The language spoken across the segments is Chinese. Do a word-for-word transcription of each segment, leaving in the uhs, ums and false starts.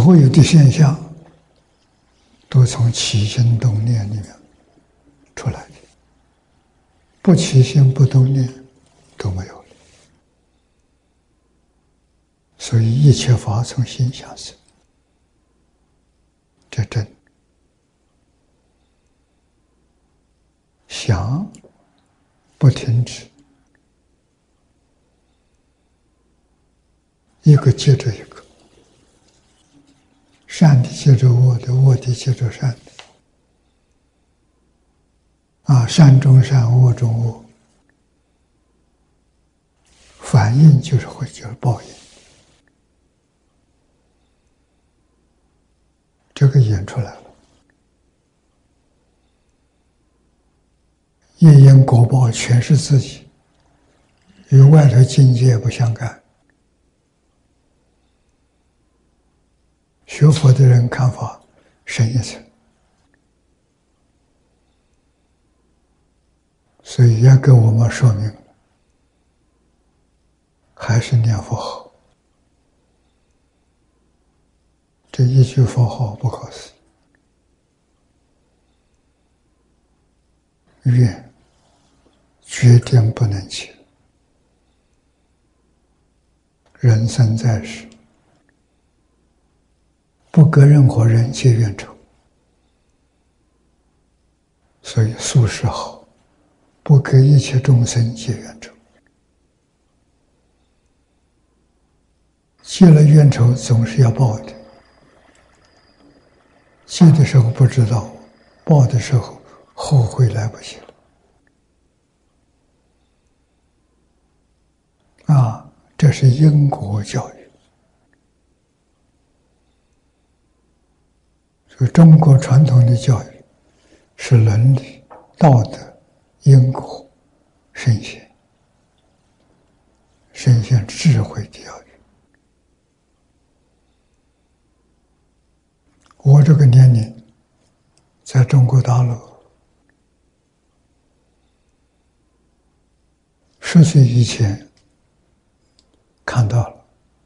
所有的现象都从起心动念里面出来的，不起心不动念都没有了。所以一切法从心想生，这真。想不停止，一个接着一个，善的接着恶的，恶的接着善的，啊，善中善，恶中恶，反应就是会就是报应，这个演出来了。业因果报全是自己，与外头境界不相干。学佛的人看法深一层，所以要给我们说明，还是念佛好。这一句佛号不可思议，愿决定不能起。人生在世，不跟任何人结怨仇，所以素世好，不跟一切众生结怨仇。结了怨仇总是要报的，结的时候不知道，报的时候后悔来不及了。啊，这是因果教育。所以中国传统的教育是伦理、道德、因果、圣贤、圣贤智慧的教育。我这个年龄在中国大陆十岁以前看到了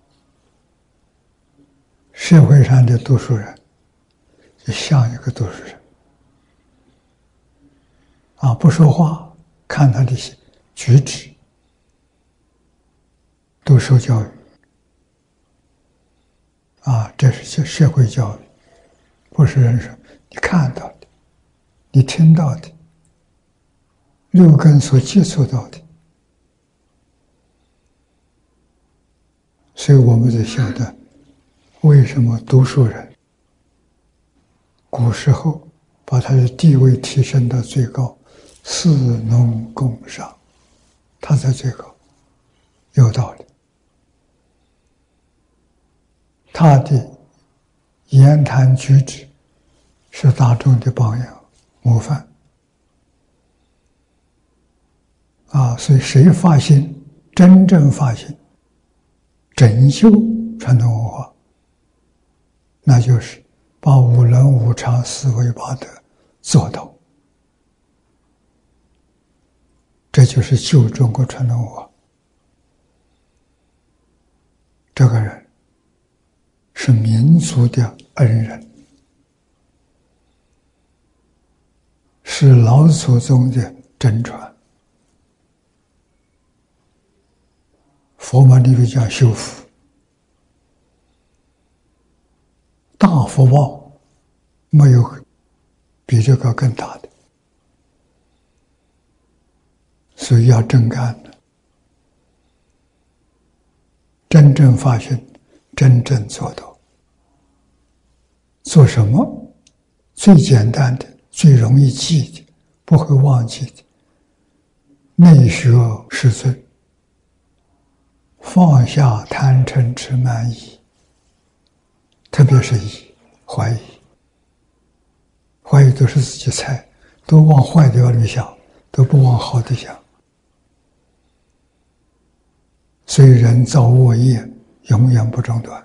社会上的读书人就像一个读书人啊，不说话，看他的举止都受教育啊，这是社会教育，不是人说你看到的，你听到的，六根所接触到的。所以我们就晓得，为什么读书人古时候把他的地位提升到最高，士农工商，他在最高，有道理。他的言谈举止是大众的榜样模范啊，所以谁发心，真正发心拯救传统文化，那就是把五伦五常四维八德做到，这就是救中国传统文化。这个人是民族的恩人，是老祖宗的真传。佛门里面讲修福，大福报没有比这个更大的，所以要真干的，真正发心，真正做到。做什么？最简单的，最容易记的，不会忘记的，内学师尊，放下贪嗔痴慢疑，特别是疑、怀疑，怀疑都是自己猜，都往坏的里想，都不往好的想。所以人造恶业永远不中断。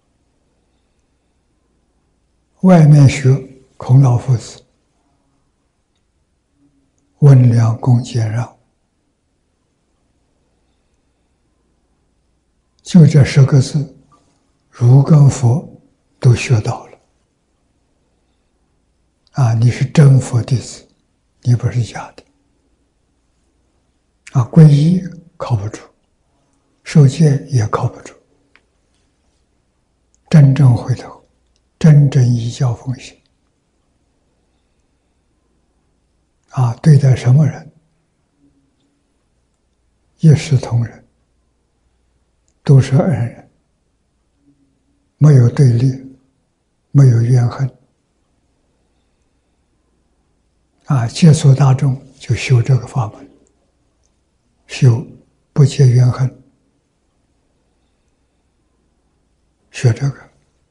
外面学孔老夫子，温良恭俭让，就这十个字，如跟佛都学到了。啊，你是真佛弟子，你不是假的。啊，皈依靠不住，受戒也靠不住。真正回头，真正依教奉行。啊，对待什么人，一视同仁，都是恩人，没有对立，没有怨恨。啊，接触大众就修这个法门，修不结怨恨，学这个。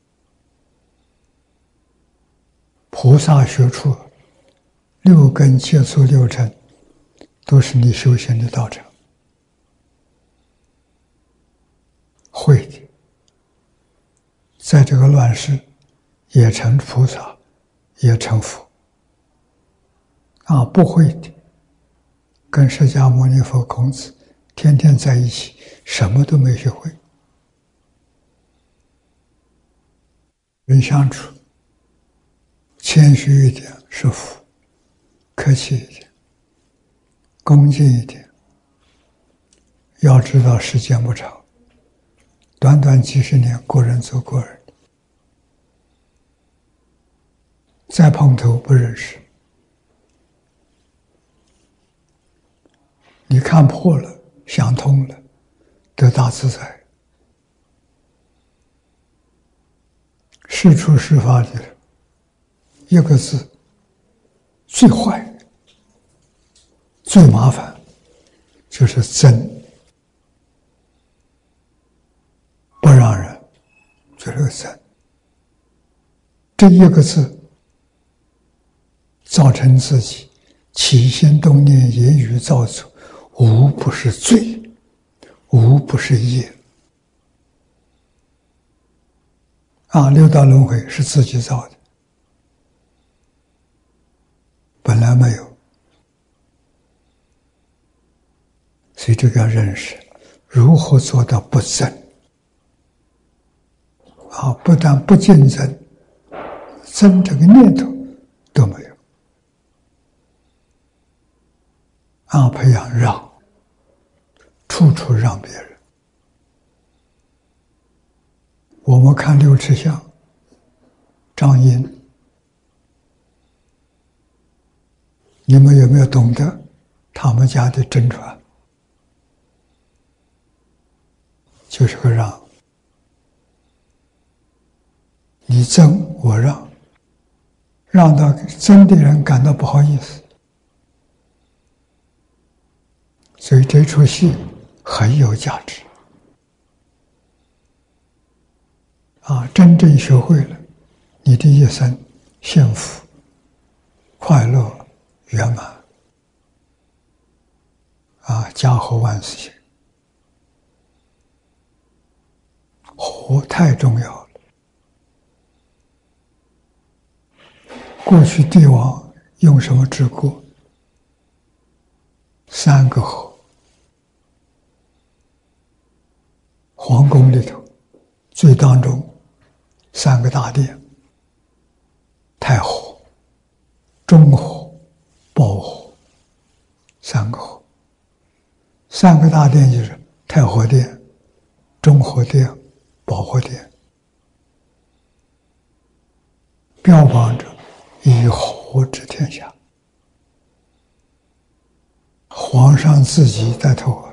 菩萨学处六根接触六尘，都是你修行的道场。会的，在这个乱世，也成菩萨，也成佛。啊，不会的，跟释迦牟尼佛、孔子天天在一起，什么都没学会。人相处，谦虚一点是福，客气一点，恭敬一点。要知道时间不长，短短几十年，过人走过人，再碰头不认识。你看破了，想通了，得大自在。事出事发的一个字，最坏、最麻烦，就是真，不让人觉得真。这一个字，造成自己起心动念、言语造作，无不是罪，无不是业。啊，六道轮回是自己造的，本来没有。所以这个要认识，如何做到不增？啊，不但不竞争，增这个念头都没有。啊，培养让，处处让别人。我们看六尺巷，张英，你们有没有懂得他们家的真传？就是个让，你争我让，让到争的人感到不好意思。所以这出戏很有价值。啊，真正学会了，你的一生幸福、快乐、圆满，啊，家和万事兴。和太重要了。过去帝王用什么治国？三个和。皇宫里头最当中三个大殿，太和、中和、保和，三个和。三个大殿就是太和殿、中和殿、保和殿，标榜着以和治天下。皇上自己带头